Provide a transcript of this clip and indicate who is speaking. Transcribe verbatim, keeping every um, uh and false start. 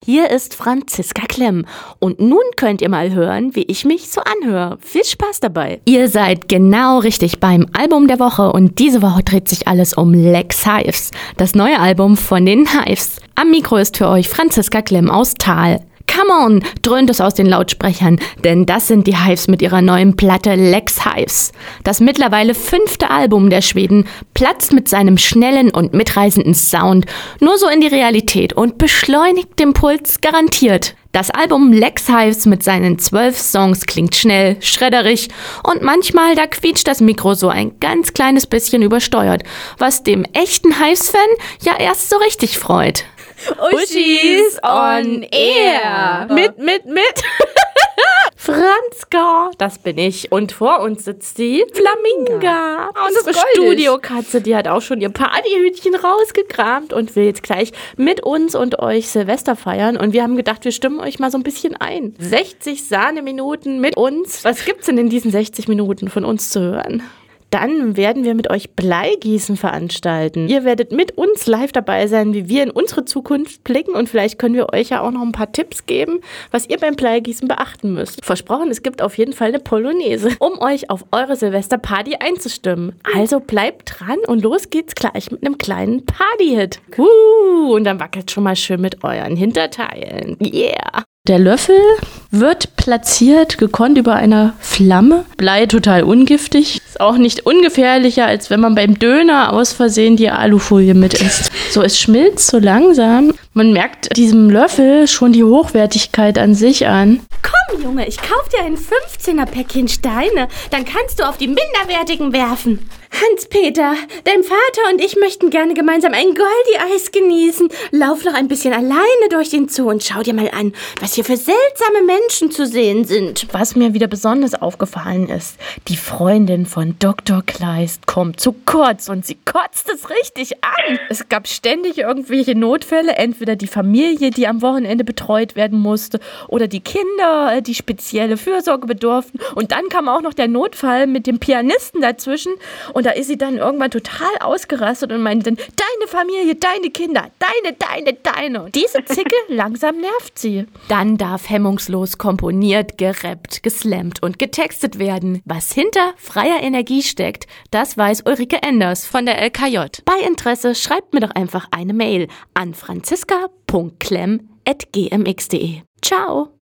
Speaker 1: hier ist Franziska Klemm und nun könnt ihr mal hören, wie ich mich so anhöre. Viel Spaß dabei. Ihr seid genau richtig beim Album der Woche und diese Woche dreht sich alles um Lex Hives, das neue Album von den Hives. Am Mikro ist für euch Franziska Klemm aus Thal. Come on, dröhnt es aus den Lautsprechern, denn das sind die Hives mit ihrer neuen Platte Lex Hives. Das mittlerweile fünfte Album der Schweden platzt mit seinem schnellen und mitreißenden Sound nur so in die Realität und beschleunigt den Puls garantiert. Das Album Lex Hives mit seinen zwölf Songs klingt schnell, schredderig und manchmal da quietscht das Mikro so ein ganz kleines bisschen übersteuert, was dem echten Hives-Fan ja erst so richtig freut.
Speaker 2: Uschis on Air.
Speaker 1: Mit, mit, mit. Franzka, das bin ich. Und vor uns sitzt die Flaminga. Unsere Studiokatze, die hat auch schon ihr Partyhütchen rausgekramt und will jetzt gleich mit uns und euch Silvester feiern. Und wir haben gedacht, wir stimmen euch mal so ein bisschen ein. sechzig Sahneminuten mit uns. Was gibt's denn in diesen sechzig Minuten von uns zu hören? Dann werden wir mit euch Bleigießen veranstalten. Ihr werdet mit uns live dabei sein, wie wir in unsere Zukunft blicken und vielleicht können wir euch ja auch noch ein paar Tipps geben, was ihr beim Bleigießen beachten müsst. Versprochen, es gibt auf jeden Fall eine Polonaise, um euch auf eure Silvesterparty einzustimmen. Also bleibt dran und los geht's gleich mit einem kleinen Partyhit. Uh, und dann wackelt schon mal schön mit euren Hinterteilen. Yeah! Der Löffel wird platziert, gekonnt über einer Flamme. Blei total ungiftig. Ist auch nicht ungefährlicher, als wenn man beim Döner aus Versehen die Alufolie mit isst. So, es schmilzt so langsam. Man merkt diesem Löffel schon die Hochwertigkeit an sich an.
Speaker 2: Komm, Junge, ich kauf dir ein fünfzehner-Päckchen Steine. Dann kannst du auf die minderwertigen werfen. Hans-Peter, dein Vater und ich möchten gerne gemeinsam ein Goldi-Eis genießen. Lauf noch ein bisschen alleine durch den Zoo und schau dir mal an, was hier für seltsame Menschen zu sehen sind.
Speaker 1: Was mir wieder besonders aufgefallen ist, die Freundin von Doktor Kleist kommt zu kurz und sie kotzt es richtig an. Es gab ständig irgendwelche Notfälle, entweder die Familie, die am Wochenende betreut werden musste oder die Kinder, die spezielle Fürsorge bedurften. Und dann kam auch noch der Notfall mit dem Pianisten dazwischen. Und da ist sie dann irgendwann total ausgerastet und meinte dann, deine Familie, deine Kinder, deine, deine, deine. Und diese Zicke, langsam nervt sie. Dann darf hemmungslos komponiert, gerappt, geslammt und getextet werden. Was hinter freier Energie steckt, das weiß Ulrike Enders von der L K J. Bei Interesse schreibt mir doch einfach eine Mail an franziska punkt klemm at g m x punkt de. Ciao!